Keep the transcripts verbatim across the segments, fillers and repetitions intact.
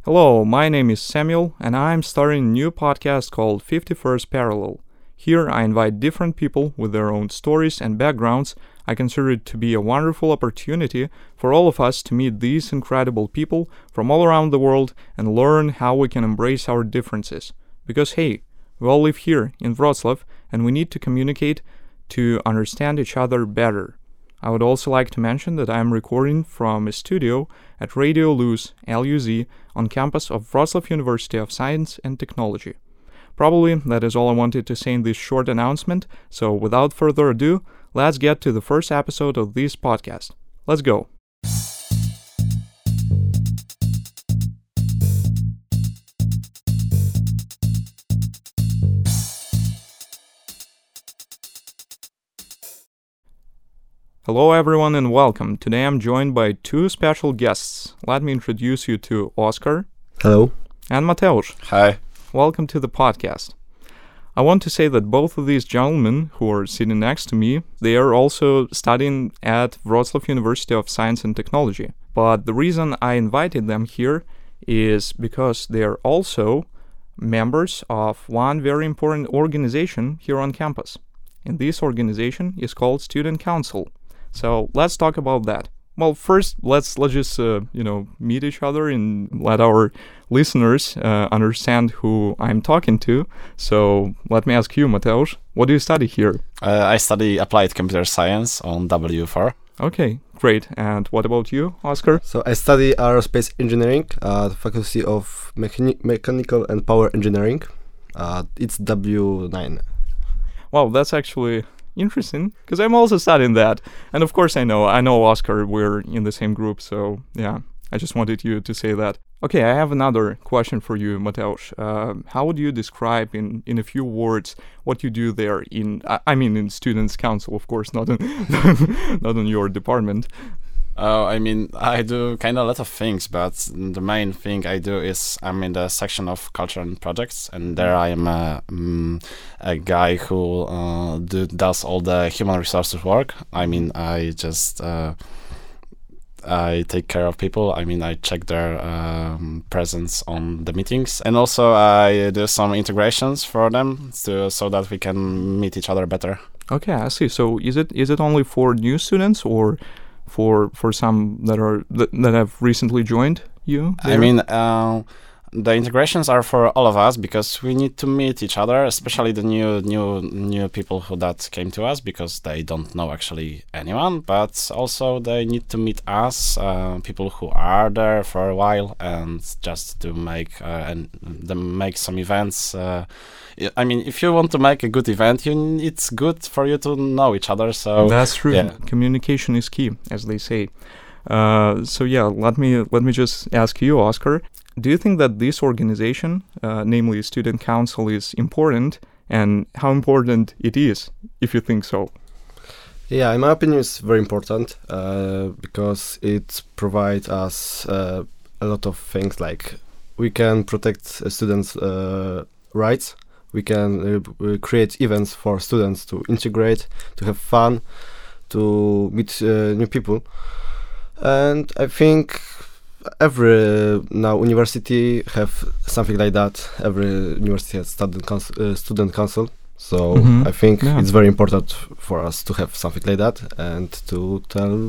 Hello, my name is Samuel, and I'm starting a new podcast called fifty-first Parallel. Here I invite different people with their own stories and backgrounds. I consider it to be a wonderful opportunity for all of us to meet these incredible people from all around the world and learn how we can embrace our differences. Because hey, we all live here in Wrocław, and we need to communicate to understand each other better. I would also like to mention that I am recording from a studio at Radio Luz, L U Z, on campus of Wrocław University of Science and Technology. Probably that is all I wanted to say in this short announcement, so without further ado, let's get to the first episode of this podcast. Let's go! Hello everyone and welcome. Today I'm joined by two special guests. Let me introduce you to Oscar. Hello. And Mateusz. Hi. Welcome to the podcast. I want to say that both of these gentlemen who are sitting next to me, they are also studying at Wrocław University of Science and Technology. But the reason I invited them here is because they are also members of one very important organization here on campus. And this organization is called Student Council. So let's talk about that. Well, first, let's let's just uh, you know meet each other and let our listeners uh, understand who I'm talking to. So let me ask you, Mateusz, what do you study here? Uh, I study applied computer science on W four. Okay, great. And what about you, Oscar? So I study aerospace engineering at the Faculty of Mechani- Mechanical and Power Engineering. Uh, it's W nine. Wow, that's actually interesting, because I'm also studying that. And of course I know, I know Oscar, we're in the same group, so yeah, I just wanted you to say that. Okay, I have another question for you, Mateusz. Uh, how would you describe in, in a few words what you do there in, I, I mean in Students' Council, of course, not in, not in your department. Uh, I mean, I do kind of a lot of things, but the main thing I do is I'm in the section of culture and projects, and there I am a, um, a guy who uh, do, does all the human resources work. I mean, I just uh, I take care of people. I mean, I check their um, presence on the meetings, and also I do some integrations for them to, so that we can meet each other better. Okay, I see. So is it is it only for new students or for for some that are that, that have recently joined you there? I mean, uh, the integrations are for all of us because we need to meet each other, especially the new new new people who that came to us, because they don't know actually anyone, but also they need to meet us, uh, people who are there for a while, and just to make uh, and them make some events. Uh, I mean, if you want to make a good event, you, it's good for you to know each other. So that's true. Yeah. Communication is key, as they say. Uh, so yeah, let me let me just ask you, Oscar. Do you think that this organization, uh, namely Student Council, is important, and how important it is, if you think so? Yeah, in my opinion, it's very important uh, because it provides us uh, a lot of things. Like we can protect uh, students' uh, rights. We can uh, create events for students to integrate, to have fun, to meet uh, new people. And I think every uh, now university have something like that. Every university has student council. Uh, student council. So Mm-hmm. I think Yeah. it's very important for us to have something like that and to tell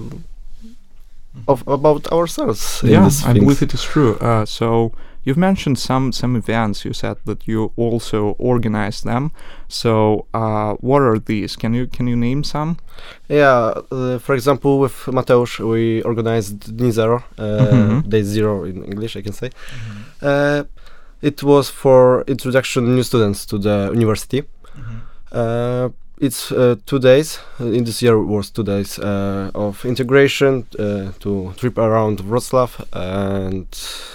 of, about ourselves. in Yeah, these I things. believe it is true. Uh, so you've mentioned some some events. You said that you also organize them. So uh, what are these? Can you can you name some? Yeah, uh, for example, with Mateusz, we organized Dni Zero, uh, Mhm. Day Zero in English, I can say. Uh, it was for introduction new students to the university. Uh, it's uh, two days. Uh, in this year was two days uh, of integration uh, to trip around Wrocław and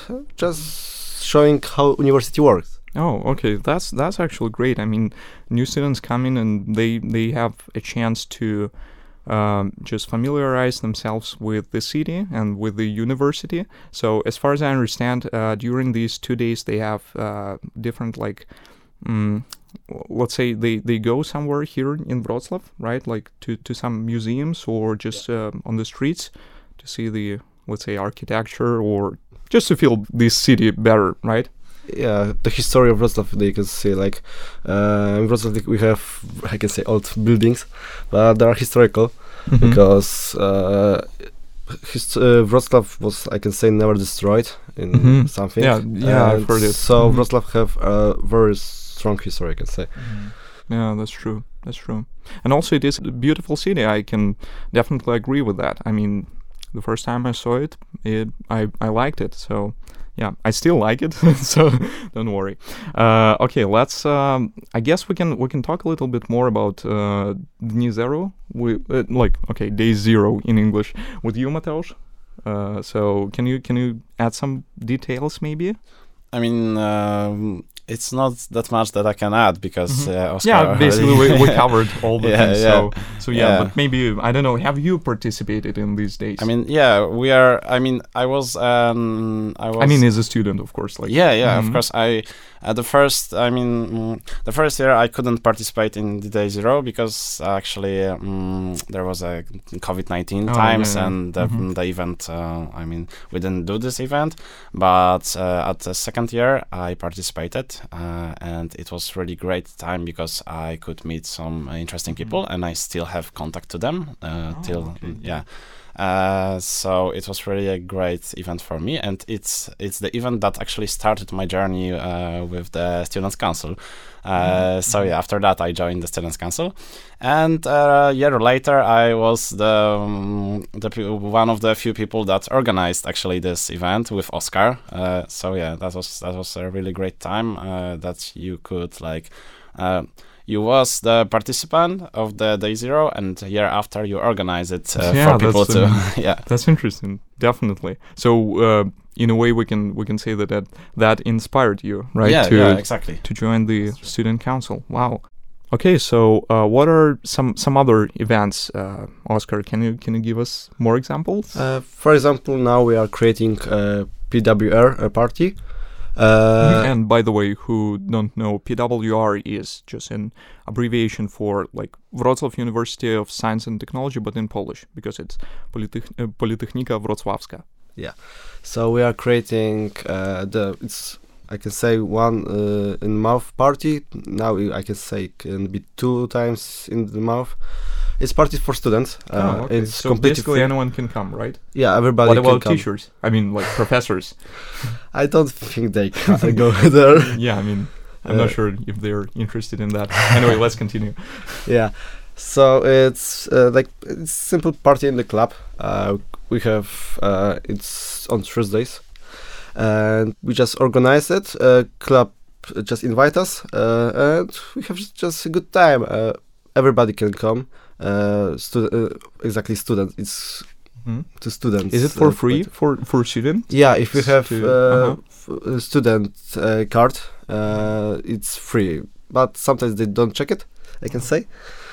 just showing how university works. Oh, okay. That's that's actually great. I mean, new students come in and they they have a chance to um, just familiarize themselves with the city and with the university. So, as far as I understand, uh, during these two days, they have uh, different like. Um, let's say they, they go somewhere here in Wrocław, right? Like to, to some museums or just uh, on the streets to see the, let's say, architecture or just to feel this city better, right? Yeah, the history of Wrocław, they can see like uh, in Wrocław we have, I can say, old buildings, but they are historical Mhm. because uh, his, uh, Wrocław was, I can say, never destroyed in Mhm. something. Yeah, yeah, I've And heard it. So Mhm. Wrocław have a very strong history, I can say. Yeah, that's true. That's true. And also, it is a beautiful city. I can definitely agree with that. I mean, the first time I saw it, it I, I liked it. So, yeah, I still like it. So, don't worry. Uh, okay, let's. Um, I guess we can we can talk a little bit more about uh, Dni Zero. We uh, like okay, day zero in English with you, Mateusz. Uh, so, can you can you add some details, maybe? I mean, um, it's not that much that I can add because Mhm. uh, Oscar Yeah, basically we, we covered all the Yeah, things. yeah. So, so yeah, Yeah. but maybe I don't know. Have you participated in these days? I mean, yeah, we are. I mean, I was. Um, I was. I mean, as a student, of course. Like, yeah, yeah. Mhm. Of course, I. At the first, I mean, mm, the first year I couldn't participate in the day zero because actually um, there was a COVID nineteen Oh, times yeah, yeah. and the, Mhm. the event. Uh, I mean, we didn't do this event, but uh, at the second year I participated, uh, and it was really great time because I could meet some uh, interesting people, and I still have contact to them uh, Mm-hmm. Oh, till okay. yeah. Uh, so it was really a great event for me, and it's it's the event that actually started my journey uh, with the Students' Council. Uh, So yeah, after that I joined the Students' Council, and uh, a year later I was the um, the pe- one of the few people that organized actually this event with Oscar. Uh, so yeah, that was that was a really great time uh, that you could like. Uh, You was the participant of the day zero, and a year after you organize it uh, Yeah, for people that's, to um, yeah. That's interesting. Definitely. So, uh, in a way, we can we can say that that, that inspired you, right? Yeah, to yeah, exactly. to join the student council. Wow. Okay, so uh, what are some some other events, uh, Oscar? Can you can you give us more examples? Uh, for example, now we are creating a P W R a party. Uh, And by the way, who don't know, P W R is just an abbreviation for like Wrocław University of Science and Technology, but in Polish, because it's Politech- uh, Politechnika Wrocławska. So we are creating uh, the it's I can say one uh, in mouth party. Now I can say it can be two times in the mouth. It's party for students. Uh, oh, okay. It's So completely basically free. anyone can come, right? Yeah, everybody What can about come. teachers? I mean, like professors. I don't think they can go there. Yeah, I mean, I'm Uh, not sure if they're interested in that. Anyway, let's continue. Yeah. So it's uh, like it's simple party in the club. Uh, we have uh, it's on Thursdays, and we just organize it. Uh, club just invite us, uh, and we have just a good time. Uh, everybody can come. Uh, stu- uh, exactly, students. It's Mhm. to students. Is it for uh, free but- for for students? Yeah, if you have To- uh, uh-huh. f- a student uh, card, uh, it's free. But sometimes they don't check it, I can say.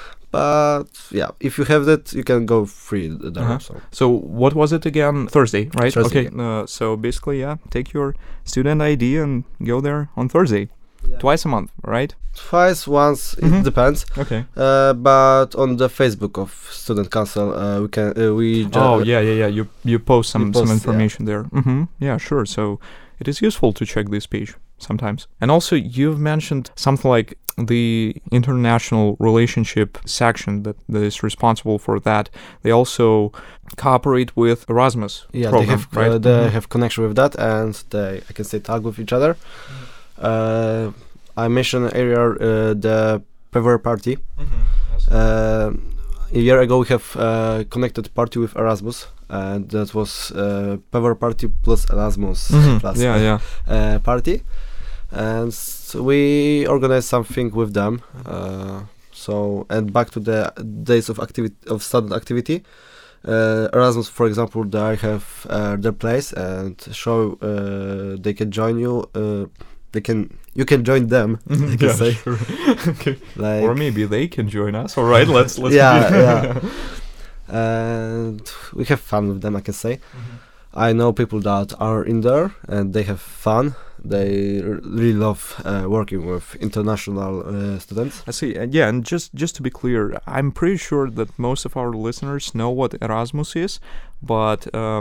But yeah, if you have that, you can go free there. Uh-huh. So. So what was it again? Thursday, right? Thursday, okay. Uh, so basically, yeah, take your student I D and go there on Thursday, twice a month, right? Twice, once, Mhm. it depends. Okay. Uh, but on the Facebook of Student Council, uh, we can uh, we. Ju- Oh yeah, yeah, yeah. You you post some You some post, information there. Mm-hmm. Yeah, sure. So it is useful to check this page sometimes. And also, you've mentioned something like the international relationship section that, that is responsible for that. They also cooperate with Erasmus Yeah, program, they have right? uh, they Mhm. have connection with that, and they I can say talk with each other. Uh, I mentioned earlier uh, the Power Party. Uh, a year ago, we have uh, connected party with Erasmus, and that was uh, Power Party plus Erasmus Mhm. plus Yeah, yeah. uh, party, and so we organized something with them. Uh, so and back to the days of activity of student activity. Uh, Erasmus, for example, they have uh, their place and show uh, they can join you. Uh, they can you can join them. I can Yeah, say sure. Okay. like Or maybe they can join us. All right, let's let's. Yeah, continue. yeah. And we have fun with them. I can say. Mhm. I know people that are in there and they have fun. They r- really love uh, working with international uh, students. I see. Uh, yeah, and just just to be clear, I'm pretty sure that most of our listeners know what Erasmus is, but um,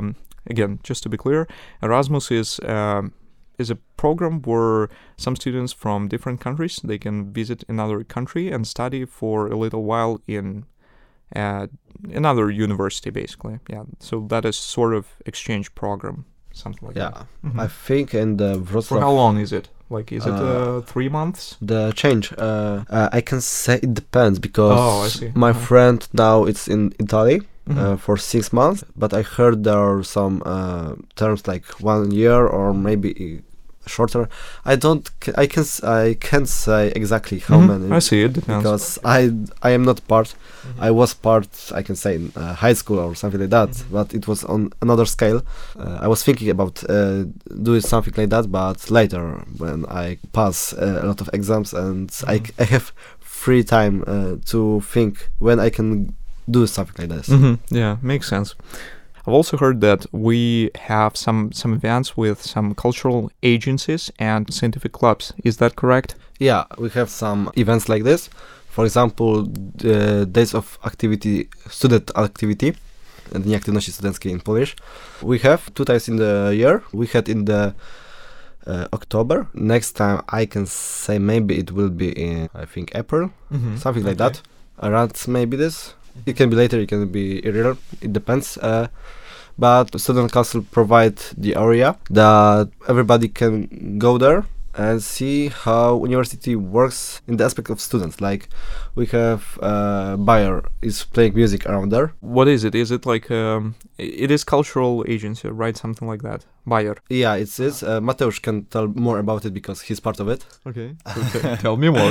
again, just to be clear, Erasmus is um, is a program where some students from different countries, they can visit another country and study for a little while in uh, another university, basically. Yeah, so that is sort of exchange program, something like Yeah, that. Mhm. I think in the For Wrocław, how long is it? Like, is it Uh, uh, three months? the change, uh, uh, I can say it depends because Oh, I see. my Uh-huh. friend now it's in Italy. Mhm. Uh, for six months, but I heard there are some uh, terms like one year or maybe i- shorter. I don't. c- I can. s- I can't say exactly how Mhm. many. I see, it depends. Because I I am not part. Mhm. I was part. I can say in uh, high school or something like that, Mhm. but it was on another scale. Uh, I was thinking about uh, doing something like that, but later when I pass uh, a lot of exams and I, Mhm. c- I have free time uh, to think when I can do something like this. hmm Yeah, makes sense. I've also heard that we have some some events with some cultural agencies and scientific clubs. Is that correct? Yeah, we have some events like this. For example, the days of activity, student activity, Dni Aktywności Studenckiej in Polish. We have two times in the year. We had in the uh, October. Next time I can say maybe it will be in, I think, April, Mm-hmm. something like that. Around maybe this. It can be later, it can be earlier. It depends. Uh, but the student council provide the area that everybody can go there and see how university works in the aspect of students. Like we have uh, Bayer is playing music around there. What is it? Is it like um, i- it is cultural agency, right? Something like that. Bayer. Yeah, it's it. Uh, Mateusz can tell more about it because he's part of it. Okay. okay. Tell me more.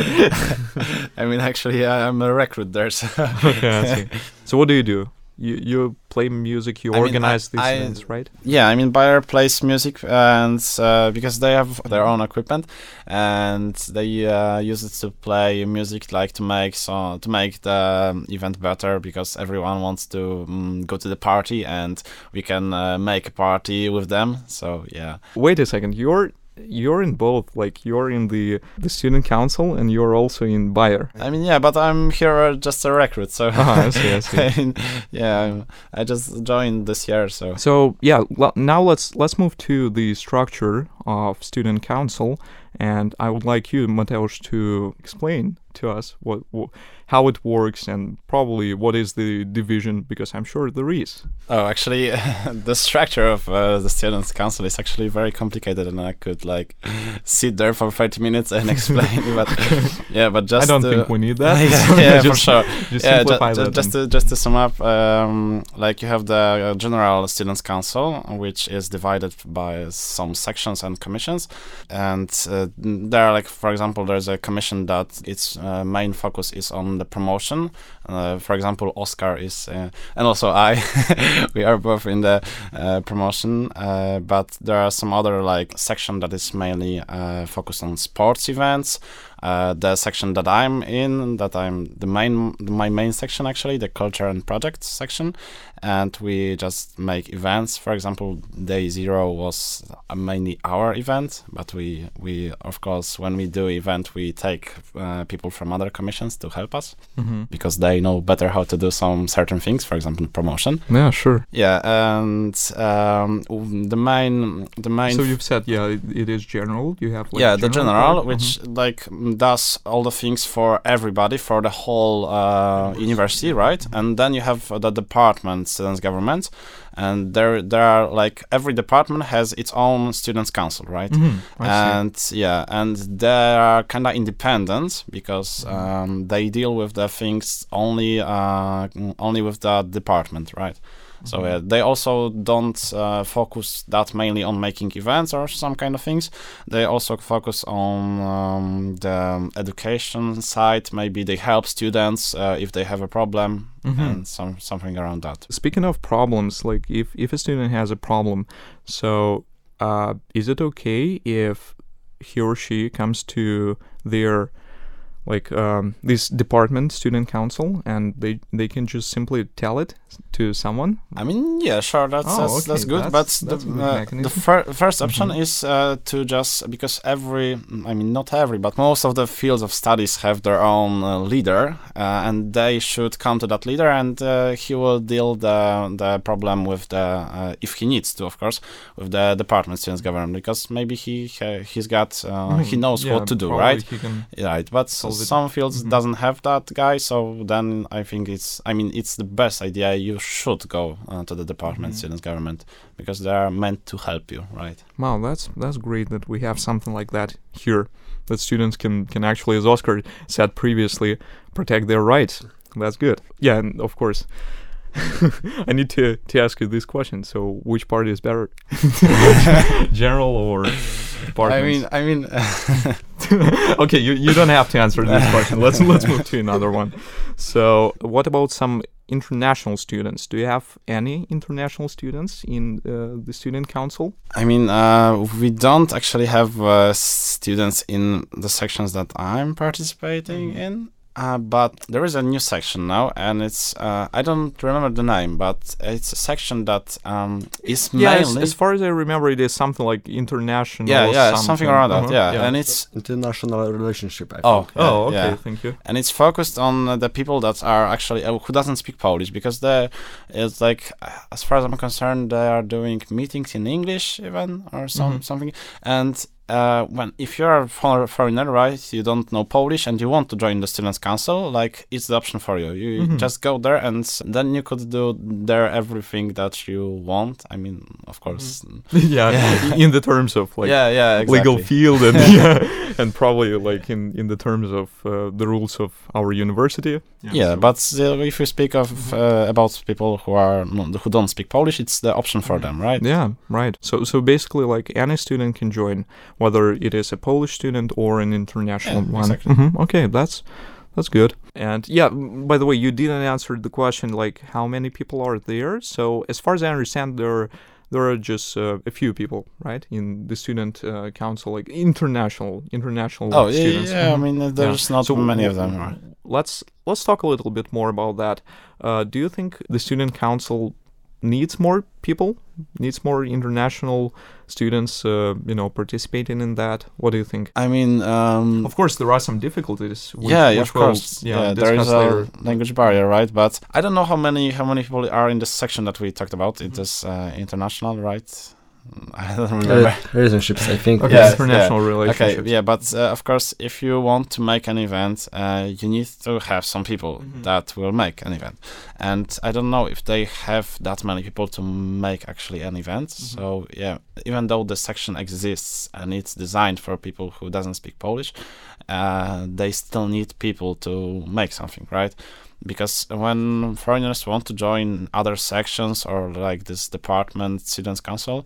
I mean, actually, I- I'm a recruit there. So okay, I see. So what do you do? You you play music. You I mean, organize I- these I- events, right? yeah, I mean, Bayer plays music, and uh, because they have their own equipment, and they uh, use it to play music, like to make so to make the um, event better, because everyone wants to um, go to the party, and we can uh, make a party with them. So yeah. Wait a second. You're you're in both. Like you're in the the student council and you're also in Bayer. I mean, yeah, but I'm here uh, just a recruit, so Uh-huh, I see, I see. I mean, yeah, I'm- I just joined this year, so So yeah, l- now let's let's move to the structure of student council, and I would like you, Mateusz, to explain to us what, wh- how it works and probably what is the division, because I'm sure there is. Oh, actually, the structure of uh, the students' council is actually very complicated, and I could like sit there for thirty minutes and explain. But yeah, but just I don't to, think we need that. yeah, So yeah, for just, sure. Just Yeah, ju- simplify ju- that. just and- to just to sum up, um, like you have the uh, general students' council, which is divided by some sections and commissions, and uh, there are like, for example, there's a commission that its uh, main focus is on the promotion. Uh, for example, Oscar is, uh, and also I, we are both in the uh, promotion, uh, but there are some other like section that is mainly uh, focused on sports events. Uh, the section that I'm in, that I'm the main, my main section actually, the culture and projects section, and we just make events. For example, Day Zero was uh, mainly our event, but we, we of course, when we do event, we take uh, people from other commissions to help us, Mhm. because they know better how to do some certain things, for example, promotion. Yeah, sure. Yeah, and um, w- the main, the main. So you've said, yeah, it, it is general. You have like yeah, the general, part. which Mhm. like m- does all the things for everybody, for the whole uh, university, right? And then you have uh, the department, students' government, and there there are like every department has its own students' council, right? Mhm, I see. And yeah, and they are kind of independent because um, they deal with the things only uh, only with the department, right? So uh, they also don't uh, focus that mainly on making events or some kind of things. They also focus on um, the education side. Maybe they help students uh, if they have a problem Mhm. and some something around that. Speaking of problems, like if, if a student has a problem, so uh, is it okay if he or she comes to their like um, this department, student council, and they they can just simply tell it to someone? I mean, yeah, sure, that's Oh, that's, okay, that's good. that's- but that's a the good uh, the mechanism. fir- first option Mhm. is uh, to just because every, I mean, not every, but most of the fields of studies have their own uh, leader, uh, and they should come to that leader, and uh, he will deal the the problem with the uh, if he needs to, of course, with the department students government, because maybe he ha- he's got uh, he Mhm, knows yeah, what to do, probably right? he can- Right, but s- solve it. some fields Mhm. doesn't have that guy, so then I think it's, I mean, it's the best idea. You should go uh, to the department, Mhm. students government, because they are meant to help you, right? Wow, that's that's great that we have something like that here, that students can can actually, as Oscar said previously, protect their rights. That's good. Yeah, and of course, I need to to ask you this question. So, which party is better, general or department? I mean, I mean, Okay, you, you don't have to answer this question. Let's let's move to another one. So, what about some international students? Do you have any international students in uh, the student council? I mean, uh, we don't actually have uh, students in the sections that I'm participating Mhm. in. Uh, but there is a new section now, and it's uh, I don't remember the name, but it's a section that um, is Yeah, as, mainly as far as I remember, it is something like international. yeah, yeah, something, something around that, Uh-huh, yeah. and it's International relationship, I oh, think. yeah, oh, okay, yeah. thank you. And it's focused on uh, the people that are actually uh, who doesn't speak Polish, because they it's like uh, as far as I'm concerned, they are doing meetings in English even or some Mhm. something, and. Uh, when if you're a for- foreigner, right, you don't know Polish and you want to join the students' council, like it's the option for you. You Mhm. just go there, and s- then you could do there everything that you want. I mean, of course, yeah, Yeah. in the terms of like yeah, yeah, exactly. legal field and yeah, and probably like in in the terms of uh, the rules of our university. Yeah, so- but uh, if you speak of uh, about people who are not, who don't speak Polish, it's the option for them, right? Yeah, right. So so basically, like any student can join, whether it is a Polish student or an international Yeah, one. exactly. Mhm, okay, that's that's good. And yeah, m- by the way, you didn't answer the question like how many people are there. So as far as I understand, there there are just uh, a few people, right, in the student uh, council, like international international Oh, yeah, students. yeah. I Mhm. mean, uh, there's not So many w- of them, right? Let's let's talk a little bit more about that. Uh, do you think the student council needs more people? Needs more international students, uh, you know, participating in that? What do you think? I mean, um, Of course, there are some difficulties. Which, yeah, yeah, which of we'll, course. Yeah, Yeah, there is discuss a later. language barrier, right? But I don't know how many how many people are in the section that we talked about. Mm-hmm. It is uh, international, right? I don't remember. Uh, relationships, I think. Okay, Yeah, international Okay, relationships. yeah, but uh, of course, if you want to make an event, uh, you need to have some people Mhm. that will make an event. And I don't know if they have that many people to make actually an event. Mhm. So yeah, even though the section exists and it's designed for people who doesn't speak Polish, uh, they still need people to make something, right? Because when foreigners want to join other sections or like this department, students' council,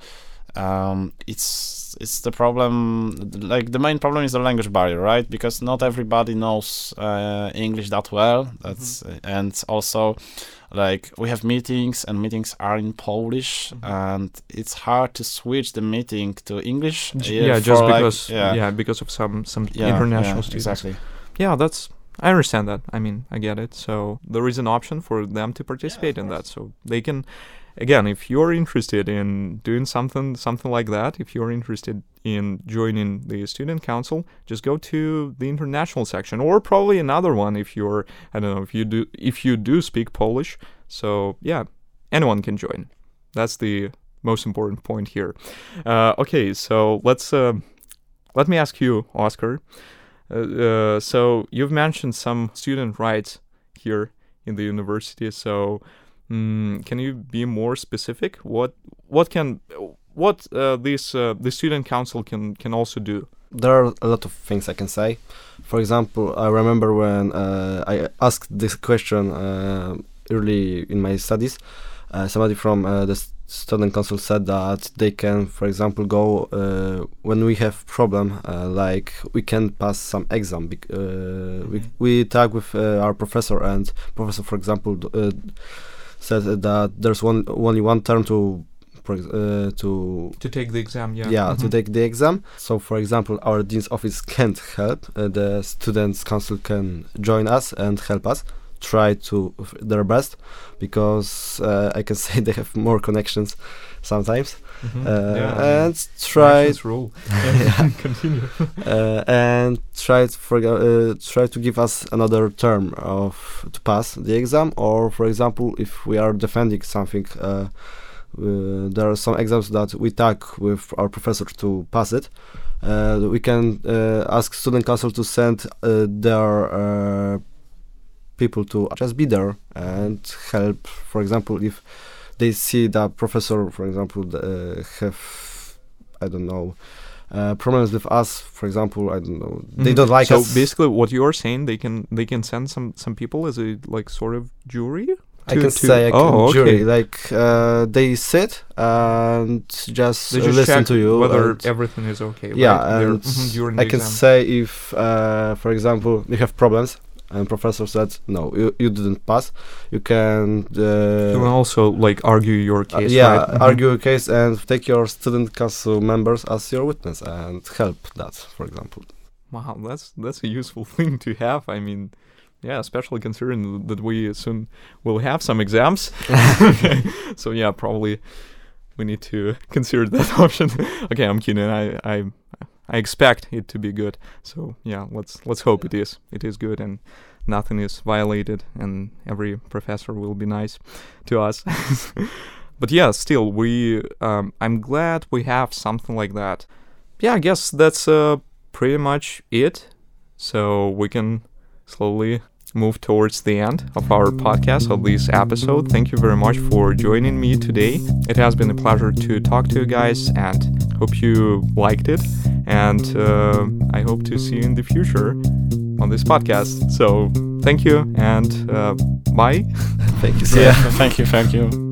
um, it's it's the problem. Like the main problem is the language barrier, right? Because not everybody knows uh, English that well. That's and also like we have meetings and meetings are in Polish, Mhm. and it's hard to switch the meeting to English. J- uh, yeah, for, just like- because yeah, yeah. because of some some yeah, international yeah, students. exactly. Yeah, that's I understand that. I mean, I get it. So there is an option for them to participate in that. So they can, again, if you're interested in doing something something like that, if you're interested in joining the student council, just go to the international section, or probably another one if you're I don't know if you do if you do speak Polish. So yeah, anyone can join. That's the most important point here. Uh, okay, so let's uh, let me ask you, Oscar. Uh, uh, so you've mentioned some student rights here in the university. So mm, can you be more specific? What what can what uh, this uh, the student council can can also do? There are a lot of things I can say. For example, I remember when uh, I asked this question uh, early in my studies. Uh, somebody from uh, the s- student council said that they can, for example, go uh, when we have problem, uh, like we can pass some exam. Bec- uh, we Mhm. we talk with uh, our professor, and professor, for example, d- uh, said that there's one only one term to for ex- uh, to To take the exam, yeah. yeah, to Mhm. take the exam. So, for example, our dean's office can't help. Uh, the students' council can join us and help us try to f- their best, because uh, I can say they have more connections sometimes. Mhm. Uh, Yeah, I mean, and try connections rule. Yeah. Continue. uh, and try to for, uh, try to give us another term of to pass the exam. Or, for example, if we are defending something. Uh, Uh, there are some exams that we talk with our professor to pass it. Uh, we can uh, ask student council to send uh, their uh, people to just be there and help. For example, if they see that professor, for example, uh, have, I don't know, uh, problems with us, for example, I don't know, they Mhm. don't like so us. So basically, what you're saying, they can they can send some some people as a like sort of jury. I to- can to- say I can oh, jury, okay. like uh, they sit and just, They uh, just listen check to you. whether and everything is okay. yeah, right? They're- and mhm, during I the can exam. say if, uh, for example, you have problems and professor said no, you, you didn't pass, you can uh, You can also like argue your uh, case. yeah, right? Mhm. argue a case and take your student council members as your witness and help that, for example. Wow, that's that's a useful thing to have. I mean, yeah, especially considering that we soon will have some exams. So yeah, probably we need to consider that option. Okay, I'm kidding. I I I expect it to be good. So yeah, let's let's hope it is. It is good and nothing is violated, and every professor will be nice to us. But yeah, still, we um, I'm glad we have something like that. Yeah, I guess that's uh, pretty much it. So we can slowly move towards the end of our podcast, of this episode. Thank you very much for joining me today. It has been a pleasure to talk to you guys, and hope you liked it. And uh, I hope to see you in the future on this podcast. So thank you, and uh, bye. Thank you, sir. Yeah, thank you, thank you.